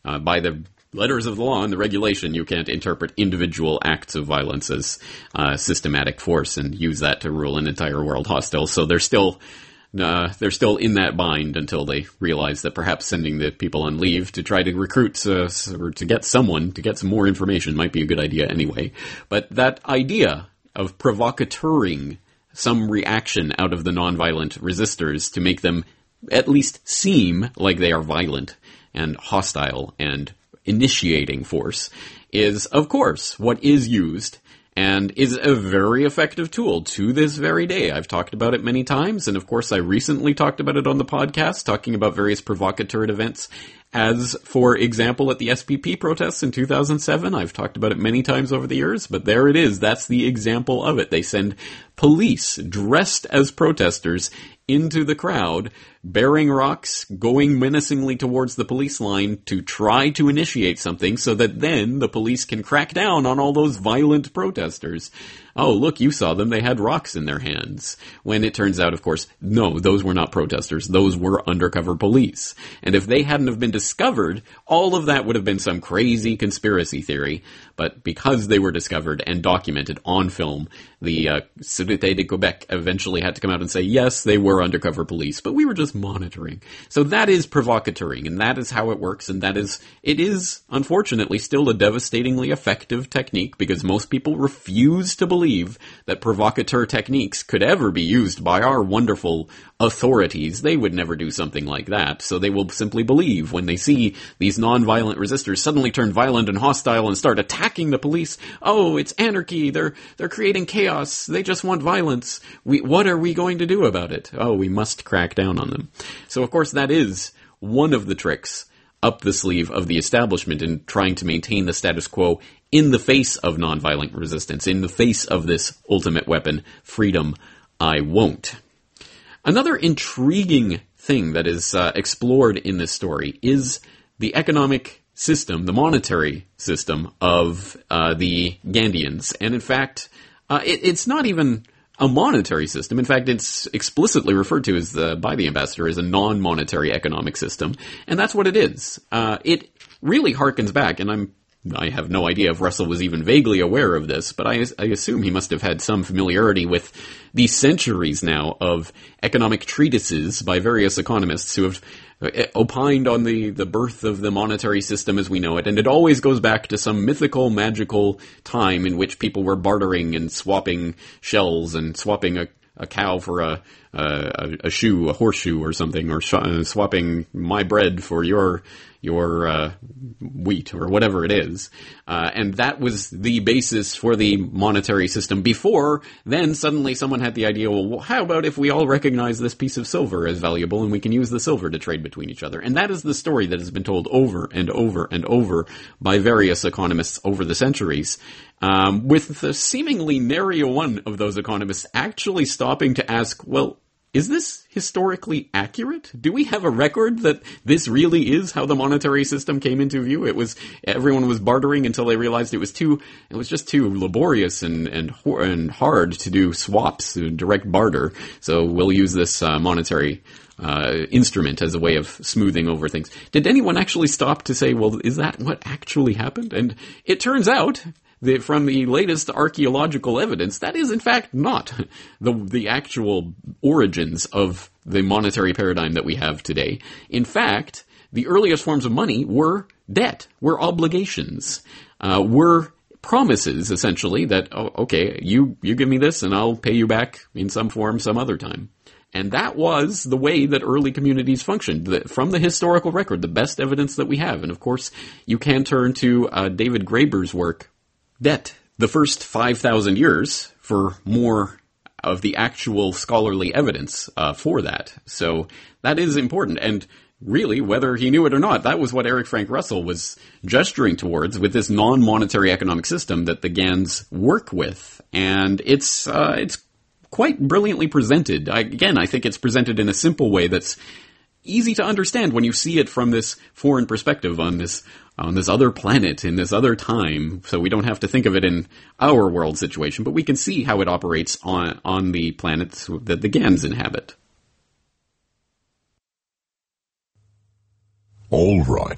uh, by the letters of the law and the regulation, you can't interpret individual acts of violence as uh, systematic force and use that to rule an entire world hostile. So they're still uh, they're still in that bind until they realize that perhaps sending the people on leave to try to recruit uh, or to get someone to get some more information might be a good idea anyway. But that idea of provocateuring some reaction out of the nonviolent resistors to make them at least seem like they are violent and hostile and initiating force is, of course, what is used and is a very effective tool to this very day. I've talked about it many times, and of course I recently talked about it on the podcast, talking about various provocateur events. As, for example, at the S P P protests in two thousand seven, I've talked about it many times over the years, but there it is. That's the example of it. They send police dressed as protesters into the crowd, bearing rocks, going menacingly towards the police line to try to initiate something so that then the police can crack down on all those violent protesters. Oh, look, you saw them. They had rocks in their hands. When it turns out, of course, no, those were not protesters. Those were undercover police. And if they hadn't have been discovered, all of that would have been some crazy conspiracy theory. But because they were discovered and documented on film, the uh, Sûreté de Quebec eventually had to come out and say, yes, they were undercover police, but we were just monitoring. So that is provocateuring, and that is how it works, and that is, it is, unfortunately, still a devastatingly effective technique, because most people refuse to believe that provocateur techniques could ever be used by our wonderful authorities. They would never do something like that, so they will simply believe when they see these non-violent resistors suddenly turn violent and hostile and start attacking the police. Oh, it's anarchy, they're they're creating chaos, they just want violence. We, what are we going to do about it? Oh, we must crack down on them. So, of course, that is one of the tricks up the sleeve of the establishment in trying to maintain the status quo in the face of nonviolent resistance, in the face of this ultimate weapon, freedom, I won't. Another intriguing thing that is uh, explored in this story is the economic system, the monetary system of uh, the Gandians. And in fact, uh, it, it's not even a monetary system. In fact, it's explicitly referred to as the, by the ambassador as a non-monetary economic system. And that's what it is. Uh, it really harkens back, and I'm I have no idea if Russell was even vaguely aware of this, but I, I assume he must have had some familiarity with the centuries now of economic treatises by various economists who have opined on the, the birth of the monetary system as we know it. And it always goes back to some mythical, magical time in which people were bartering and swapping shells and swapping a, a cow for a, a, a shoe, a horseshoe or something, or sh- uh, swapping my bread for your your uh, wheat or whatever it is. Uh, and that was the basis for the monetary system before then suddenly someone had the idea, well, how about if we all recognize this piece of silver as valuable and we can use the silver to trade between each other? And that is the story that has been told over and over and over by various economists over the centuries. Um, with the seemingly nary one of those economists actually stopping to ask, well, is this historically accurate? Do we have a record that this really is how the monetary system came into view? It was, everyone was bartering until they realized it was too, it was just too laborious and, and, and hard to do swaps, direct barter. So we'll use this uh, monetary uh, instrument as a way of smoothing over things. Did anyone actually stop to say, well, is that what actually happened? And it turns out The, from the latest archaeological evidence, that is in fact not the the actual origins of the monetary paradigm that we have today. In fact, the earliest forms of money were debt, were obligations, uh, were promises, essentially, that, oh, okay, you, you give me this and I'll pay you back in some form some other time. And that was the way that early communities functioned. The, from the historical record, the best evidence that we have. And of course, you can turn to uh, David Graeber's work, Debt, the first five thousand years, for more of the actual scholarly evidence uh, for that. So that is important. And really, whether he knew it or not, that was what Eric Frank Russell was gesturing towards with this non-monetary economic system that the GANs work with. And it's uh, it's quite brilliantly presented. I, again, I think it's presented in a simple way that's easy to understand when you see it from this foreign perspective on this on this other planet, in this other time, so we don't have to think of it in our world situation, but we can see how it operates on on the planets that the GANs inhabit. All right,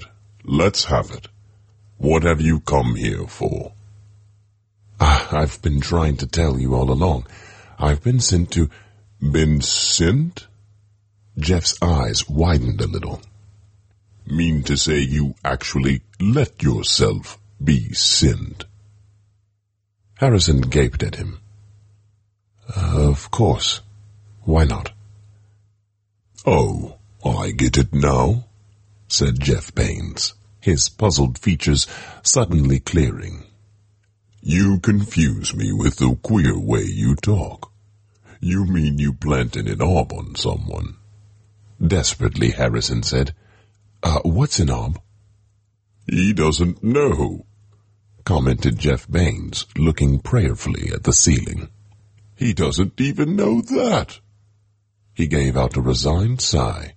Let's have it. What have you come here for? Uh, I've been trying to tell you all along. I've been sent to... Been sent? Jeff's eyes widened a little. Mean to say you actually let yourself be sent? Harrison gaped at him. Uh, of course. Why not? Oh, I get it now, said Jeff Baines, his puzzled features suddenly clearing. You confuse me with the queer way you talk. You mean you planted an orb on someone? Desperately, Harrison said. Uh, what's an orb? He doesn't know, commented Jeff Baines, looking prayerfully at the ceiling. He doesn't even know that. He gave out a resigned sigh.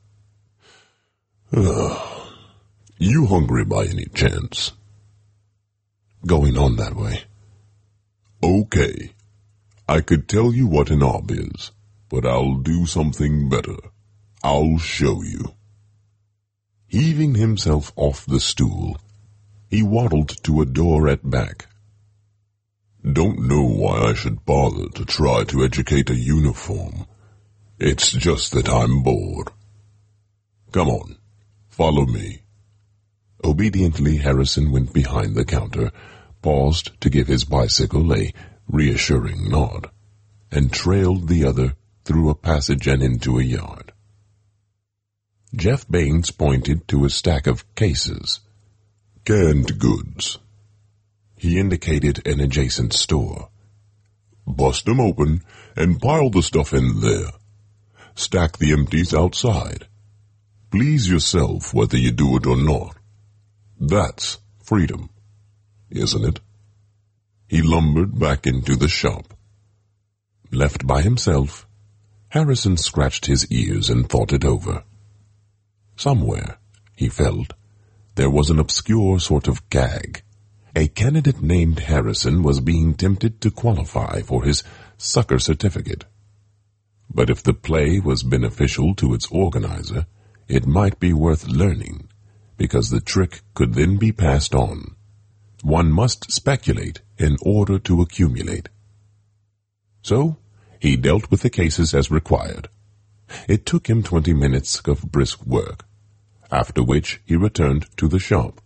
Ugh. You hungry by any chance? Going on that way. Okay. I could tell you what an orb is, but I'll do something better. I'll show you. Heaving himself off the stool, he waddled to a door at back. Don't know why I should bother to try to educate a uniform. It's just that I'm bored. Come on, follow me. Obediently, Harrison went behind the counter, paused to give his bicycle a reassuring nod, and trailed the other through a passage and into a yard. Jeff Baines pointed to a stack of cases. Canned goods. He indicated an adjacent store. Bust them open and pile the stuff in there. Stack the empties outside. Please yourself whether you do it or not. That's freedom, isn't it? He lumbered back into the shop. Left by himself, Harrison scratched his ears and thought it over. Somewhere, he felt, there was an obscure sort of gag. A candidate named Harrison was being tempted to qualify for his sucker certificate. But if the play was beneficial to its organizer, it might be worth learning, because the trick could then be passed on. One must speculate in order to accumulate. So, he dealt with the cases as required. It took him twenty minutes of brisk work, after which he returned to the shop.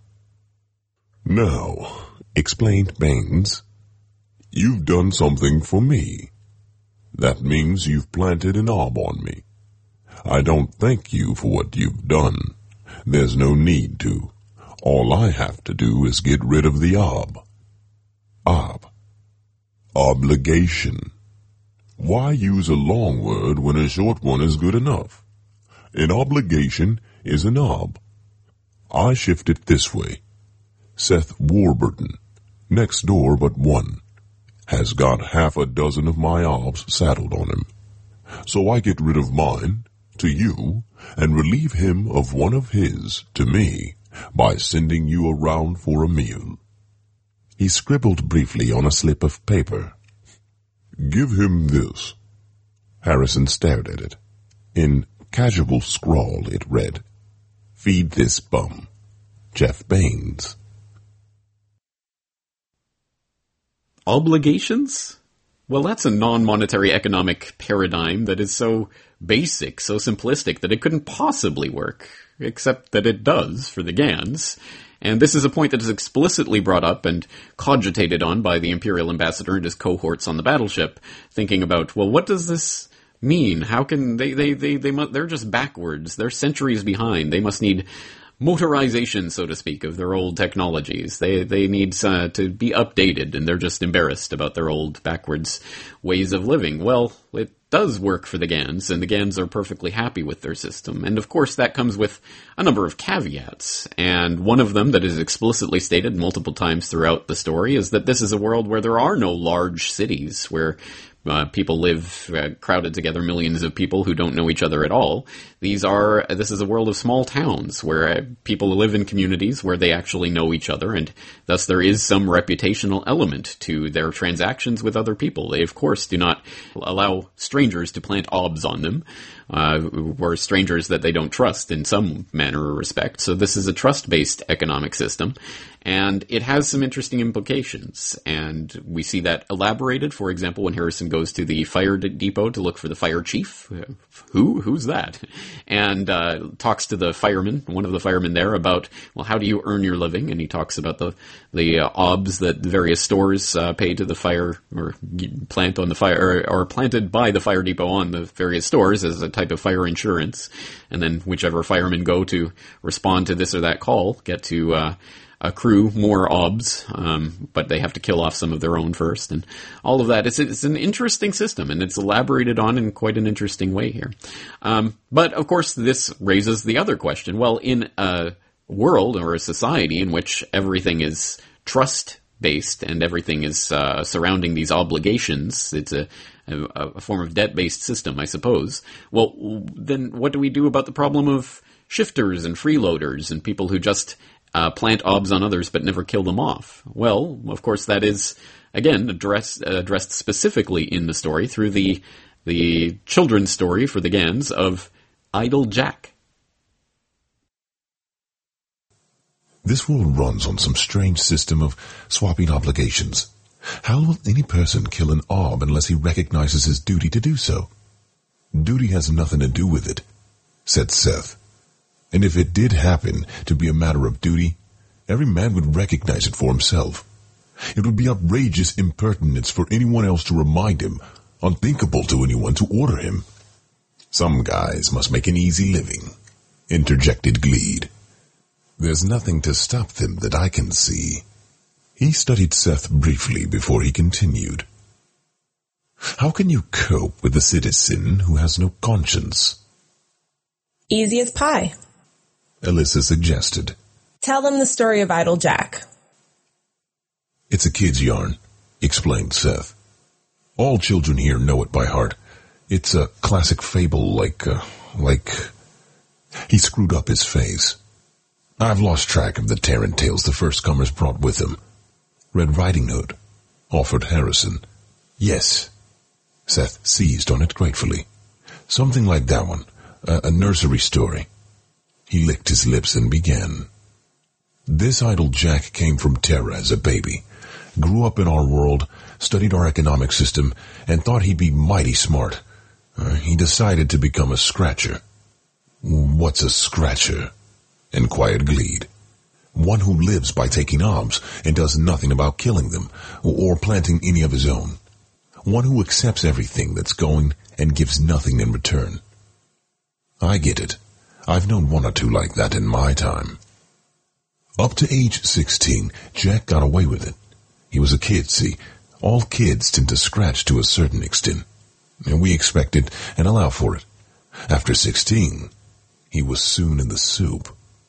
Now, explained Baines, you've done something for me. That means you've planted an orb on me. I don't thank you for what you've done. There's no need to. All I have to do is get rid of the orb. Orb. Obligation. Why use a long word when a short one is good enough? An obligation is an orb. I shift it this way. Seth Warburton, next door but one, has got half a dozen of my orbs saddled on him. So I get rid of mine, to you, and relieve him of one of his, to me, by sending you around for a meal. He scribbled briefly on a slip of paper. Give him this. Harrison stared at it. In casual scrawl it read, Feed this bum, Jeff Baines. Obligations? Well, that's a non-monetary economic paradigm that is so basic, so simplistic, that it couldn't possibly work, except that it does for the Gans. And this is a point that is explicitly brought up and cogitated on by the Imperial Ambassador and his cohorts on the battleship, thinking about, well, what does this mean? How can they, they, they, they must, they're just backwards. They're centuries behind. They must need motorization, so to speak, of their old technologies. They, they need uh, to be updated, and they're just embarrassed about their old backwards ways of living. Well, it does work for the Gans, and the Gans are perfectly happy with their system. And of course that comes with a number of caveats, and one of them that is explicitly stated multiple times throughout the story is that this is a world where there are no large cities, where uh, people live uh, crowded together, millions of people who don't know each other at all. These are, this is a world of small towns where uh, people live in communities where they actually know each other, and thus there is some reputational element to their transactions with other people. They, of course, do not allow strangers to plant obs on them, uh, or strangers that they don't trust in some manner or respect. So this is a trust-based economic system, and it has some interesting implications, and we see that elaborated, for example, when Harrison goes to the fire depot to look for the fire chief. Who? Who's that? And uh, talks to the fireman, one of the firemen there, about, well, how do you earn your living? And he talks about the the uh, obs that the various stores uh, pay to the fire, or plant on the fire, or, or planted by the fire depot on the various stores as a type of fire insurance. And then whichever firemen go to respond to this or that call get to uh, accrue more obs, um, but they have to kill off some of their own first, and all of that. It's, it's an interesting system, and it's elaborated on in quite an interesting way here. Um, but, of course, this raises the other question. Well, in a world or a society in which everything is trust-based and everything is uh, surrounding these obligations, it's a, a, a form of debt-based system, I suppose. Well, then what do we do about the problem of shifters and freeloaders and people who just Uh, plant obs on others but never kill them off? Well, of course, that is, again, addressed, addressed specifically in the story through the the children's story for the Gans of Idle Jack. This world runs on some strange system of swapping obligations. How will any person kill an ob unless he recognizes his duty to do so? Duty has nothing to do with it, said Seth. And if it did happen to be a matter of duty, every man would recognize it for himself. It would be outrageous impertinence for anyone else to remind him, unthinkable to anyone to order him. Some guys must make an easy living, interjected Gleed. There's nothing to stop them that I can see. He studied Seth briefly before he continued. How can you cope with a citizen who has no conscience? Easy as pie, Alyssa suggested. Tell them the story of Idle Jack. It's a kid's yarn, explained Seth. All children here know it by heart. It's a classic fable like, uh, like... He screwed up his face. I've lost track of the Terran tales the first comers brought with them. Red Riding Hood, offered Harrison. Yes. Seth seized on it gratefully. Something like that one, a, a nursery story. He licked his lips and began. This Idle Jack came from Terra as a baby, grew up in our world, studied our economic system, and thought he'd be mighty smart. Uh, he decided to become a scratcher. What's a scratcher? Inquired Gleed. One who lives by taking obs and does nothing about killing them or planting any of his own. One who accepts everything that's going and gives nothing in return. I get it. I've known one or two like that in my time. Up to age sixteen, Jack got away with it. He was a kid, see. All kids tend to scratch to a certain extent. And we expect it and allow for it. After sixteen, he was soon in the soup.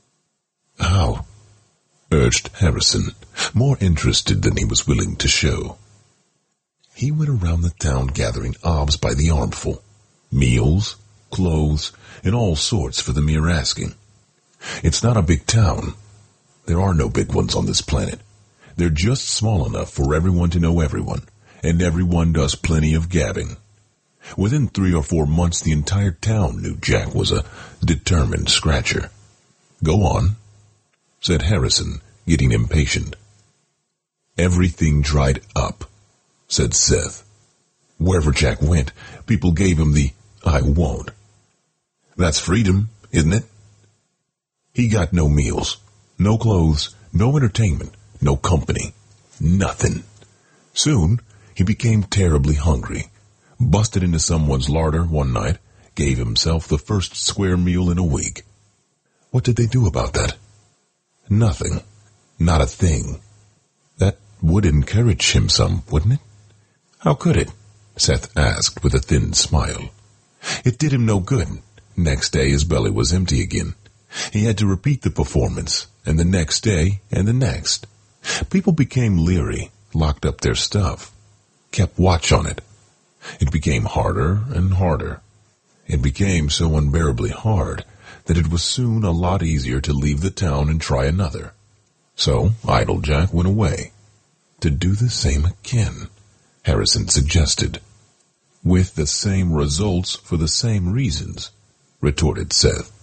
How? Urged Harrison, more interested than he was willing to show. He went around the town gathering obs by the armful. Meals, clothes, and all sorts for the mere asking. It's not a big town. There are no big ones on this planet. They're just small enough for everyone to know everyone, and everyone does plenty of gabbing. Within three or four months, the entire town knew Jack was a determined scratcher. Go on, said Harrison, getting impatient. Everything dried up, said Seth. Wherever Jack went, people gave him the I won't. That's freedom, isn't it? He got no meals, no clothes, no entertainment, no company, nothing. Soon, he became terribly hungry, busted into someone's larder one night, gave himself the first square meal in a week. What did they do about that? Nothing. Not a thing. That would encourage him some, wouldn't it? How could it? Seth asked with a thin smile. It did him no good. Next day his belly was empty again. He had to repeat the performance, and the next day, and the next. People became leery, locked up their stuff, kept watch on it. It became harder and harder. It became so unbearably hard that it was soon a lot easier to leave the town and try another. So Idle Jack went away. To do the same again, Harrison suggested. With the same results for the same reasons, retorted Seth.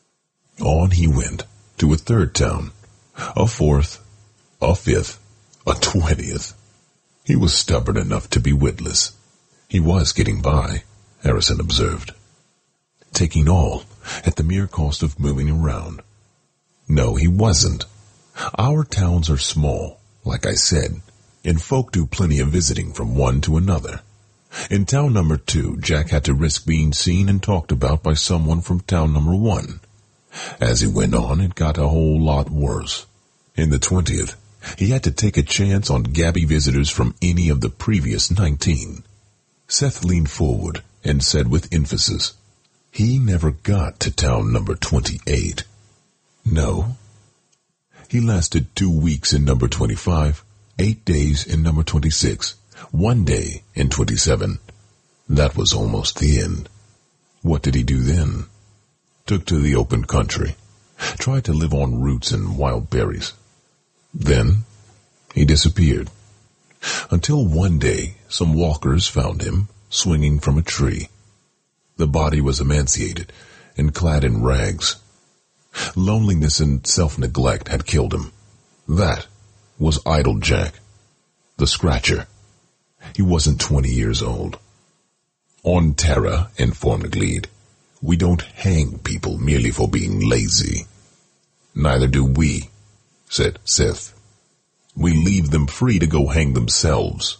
On he went to a third town, a fourth, a fifth, a twentieth. He was stubborn enough to be witless. He was getting by, Harrison observed. Taking all at the mere cost of moving around. No, he wasn't. Our towns are small, like I said, and folk do plenty of visiting from one to another. In town number two, Jack had to risk being seen and talked about by someone from town number one. As he went on, it got a whole lot worse. In the twentieth, he had to take a chance on gabby visitors from any of the previous nineteen. Seth leaned forward and said with emphasis, he never got to town number twenty-eight. No. He lasted two weeks in number twenty-five, eight days in number twenty-six, one day in twenty-seven. That was almost the end. What did he do then? Took to the open country. Tried to live on roots and wild berries. Then he disappeared. Until one day some walkers found him swinging from a tree. The body was emaciated and clad in rags. Loneliness and self-neglect had killed him. That was Idle Jack, the Scratcher. He wasn't twenty years old. On Terra, informed Gleed, we don't hang people merely for being lazy. Neither do we, said Seth. We leave them free to go hang themselves.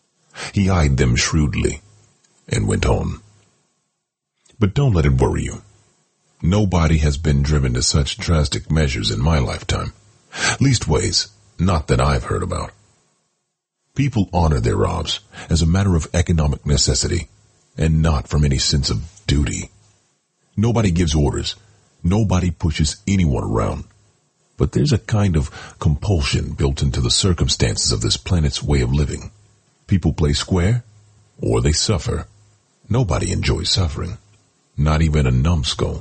He eyed them shrewdly and went on. But don't let it worry you. Nobody has been driven to such drastic measures in my lifetime. Leastways, not that I've heard about. People honor their jobs as a matter of economic necessity, and not from any sense of duty. Nobody gives orders. Nobody pushes anyone around. But there's a kind of compulsion built into the circumstances of this planet's way of living. People play square, or they suffer. Nobody enjoys suffering. Not even a numbskull.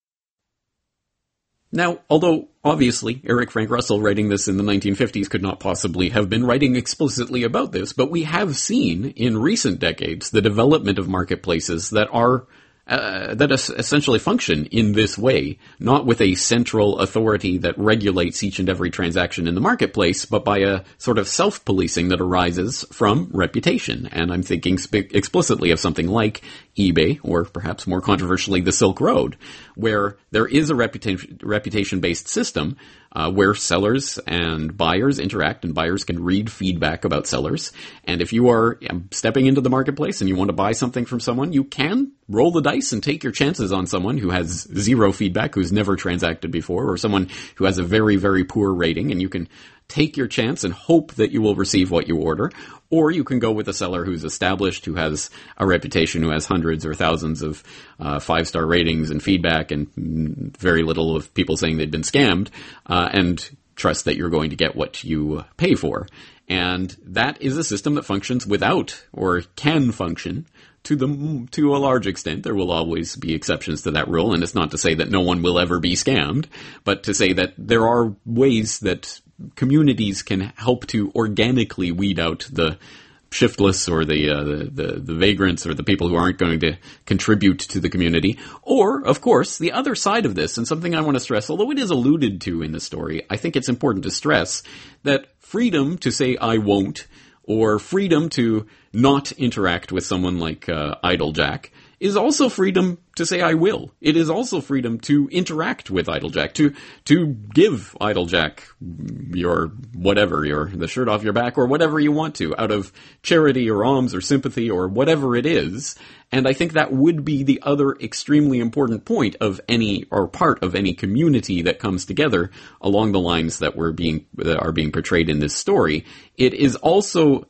Now, although obviously Eric Frank Russell writing this in the nineteen fifties could not possibly have been writing explicitly about this, but we have seen in recent decades the development of marketplaces that are Uh, that es- essentially function in this way, not with a central authority that regulates each and every transaction in the marketplace, but by a sort of self-policing that arises from reputation. And I'm thinking sp- explicitly of something like eBay, or perhaps more controversially, the Silk Road, where there is a reputation, reputation-based system uh, where sellers and buyers interact, and buyers can read feedback about sellers. And if you are um, stepping into the marketplace and you want to buy something from someone, you can roll the dice and take your chances on someone who has zero feedback, who's never transacted before, or someone who has a very, very poor rating, and you can take your chance and hope that you will receive what you order. Or you can go with a seller who's established, who has a reputation, who has hundreds or thousands of uh, five-star ratings and feedback, and very little of people saying they've been scammed, uh, and trust that you're going to get what you pay for. And that is a system that functions without, or can function, to the to a large extent. There will always be exceptions to that rule, and it's not to say that no one will ever be scammed, but to say that there are ways that communities can help to organically weed out the shiftless or the, uh, the, the, the vagrants or the people who aren't going to contribute to the community. Or, of course, the other side of this, and something I want to stress, although it is alluded to in the story, I think it's important to stress that freedom to say I won't, or freedom to not interact with someone like uh, Idle Jack, is also freedom to say I will. It is also freedom to interact with Idle Jack, to to give Idle Jack your whatever, your the shirt off your back, or whatever you want to, out of charity or alms or sympathy or whatever it is. And I think that would be the other extremely important point of any, or part of any community that comes together along the lines that were being that are being portrayed in this story. It is also,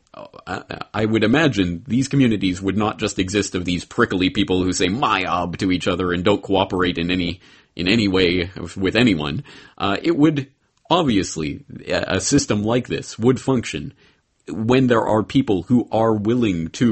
I would imagine, these communities would not just exist of these prickly people who say my ob to each other and don't cooperate in any in any way with anyone. Uh, it would, obviously, a system like this would function when there are people who are willing to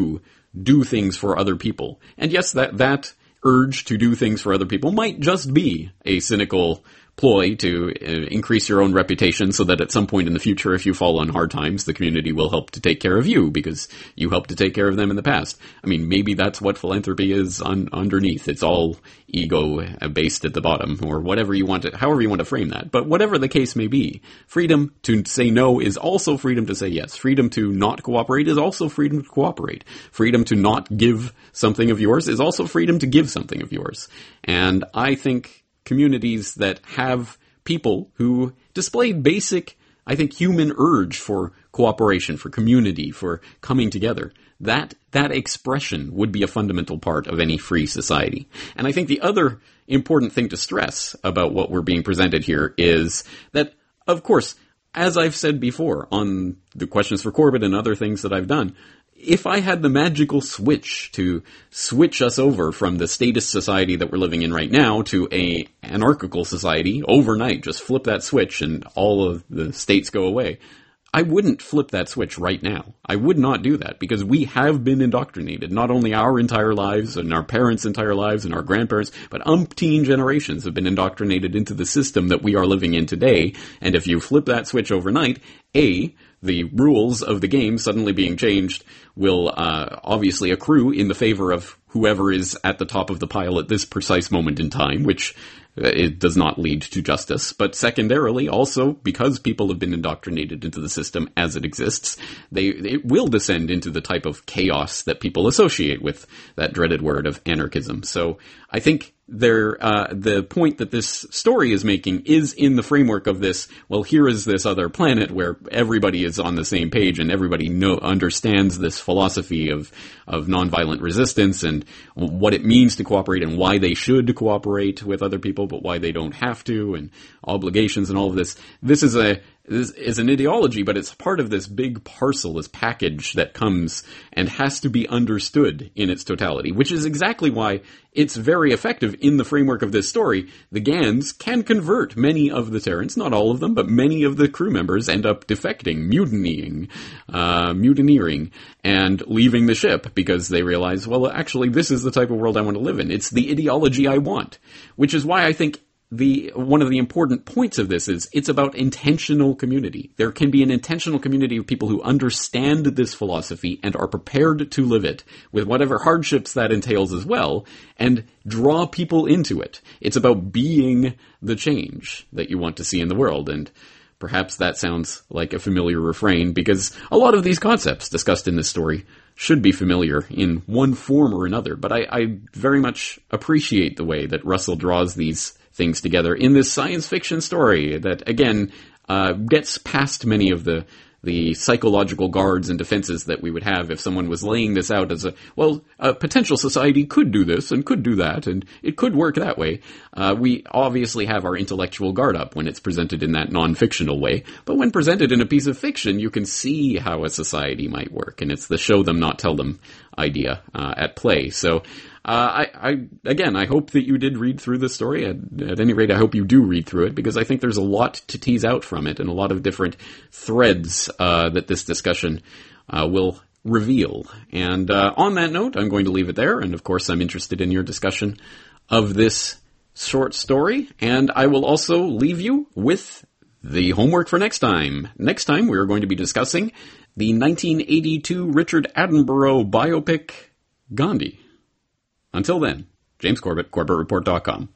do things for other people. And yes, that, that urge to do things for other people might just be a cynical ploy to uh, increase your own reputation so that at some point in the future, if you fall on hard times, the community will help to take care of you because you helped to take care of them in the past. I mean, maybe that's what philanthropy is on, underneath. It's all ego based at the bottom, or whatever you want to, however you want to frame that. But whatever the case may be, freedom to say no is also freedom to say yes. Freedom to not cooperate is also freedom to cooperate. Freedom to not give something of yours is also freedom to give something of yours. And I think communities that have people who display basic, I think, human urge for cooperation, for community, for coming together, that that expression would be a fundamental part of any free society. And I think the other important thing to stress about what we're being presented here is that, of course, as I've said before on the Questions for Corbett and other things that I've done, if I had the magical switch to switch us over from the statist society that we're living in right now to a anarchical society overnight, just flip that switch and all of the states go away, I wouldn't flip that switch right now. I would not do that because we have been indoctrinated, not only our entire lives and our parents' entire lives and our grandparents, but umpteen generations have been indoctrinated into the system that we are living in today. And if you flip that switch overnight, A, the rules of the game suddenly being changed will uh, obviously accrue in the favor of whoever is at the top of the pile at this precise moment in time, which uh, it does not lead to justice. But secondarily, also, because people have been indoctrinated into the system as it exists, they it will descend into the type of chaos that people associate with that dreaded word of anarchism. So I think there, uh, the point that this story is making is in the framework of this, well, here is this other planet where everybody is on the same page and everybody know, understands this philosophy of, of nonviolent resistance and what it means to cooperate and why they should cooperate with other people, but why they don't have to, and obligations and all of this. This is a, This is an ideology, but it's part of this big parcel, this package that comes and has to be understood in its totality, which is exactly why it's very effective in the framework of this story. The Gans can convert many of the Terrans, not all of them, but many of the crew members end up defecting, mutinying, uh, mutineering, and leaving the ship because they realize, well, actually, this is the type of world I want to live in. It's the ideology I want, which is why I think The, one of the important points of this is it's about intentional community. There can be an intentional community of people who understand this philosophy and are prepared to live it with whatever hardships that entails as well and draw people into it. It's about being the change that you want to see in the world. And perhaps that sounds like a familiar refrain because a lot of these concepts discussed in this story should be familiar in one form or another. But I, I very much appreciate the way that Russell draws these things together in this science fiction story that, again, uh, gets past many of the the psychological guards and defenses that we would have if someone was laying this out as a, well, a potential society could do this and could do that, and it could work that way. Uh, we obviously have our intellectual guard up when it's presented in that non-fictional way, but when presented in a piece of fiction, you can see how a society might work, and it's the show them, not tell them idea uh, at play. So, Uh, I, I, again, I hope that you did read through this story. At, at any rate, I hope you do read through it because I think there's a lot to tease out from it and a lot of different threads uh, that this discussion uh, will reveal. And uh, on that note, I'm going to leave it there. And of course, I'm interested in your discussion of this short story. And I will also leave you with the homework for next time. Next time, we are going to be discussing the nineteen eighty-two Richard Attenborough biopic, Gandhi. Until then, James Corbett, Corbett Report dot com.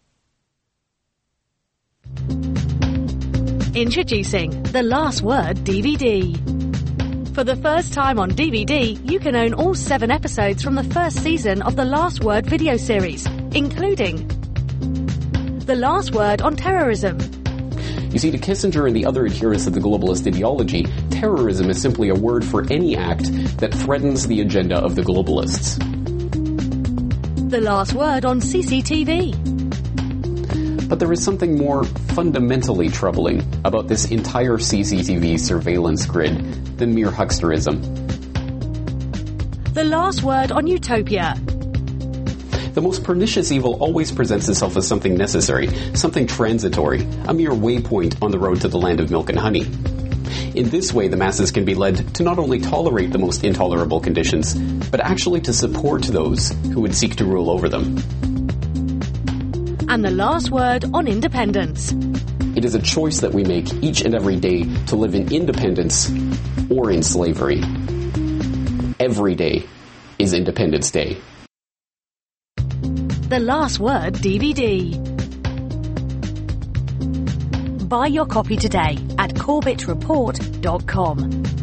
Introducing The Last Word D V D. For the first time on D V D, you can own all seven episodes from the first season of The Last Word video series, including The Last Word on Terrorism. You see, to Kissinger and the other adherents of the globalist ideology, terrorism is simply a word for any act that threatens the agenda of the globalists. The Last Word on C C T V. But there is something more fundamentally troubling about this entire C C T V surveillance grid than mere hucksterism. The Last Word on Utopia. The most pernicious evil always presents itself as something necessary, something transitory, a mere waypoint on the road to the land of milk and honey. In this way, the masses can be led to not only tolerate the most intolerable conditions, but actually to support those who would seek to rule over them. And the last word on independence. It is a choice that we make each and every day to live in independence or in slavery. Every day is Independence Day. The Last Word D V D. Buy your copy today at corbett report dot com.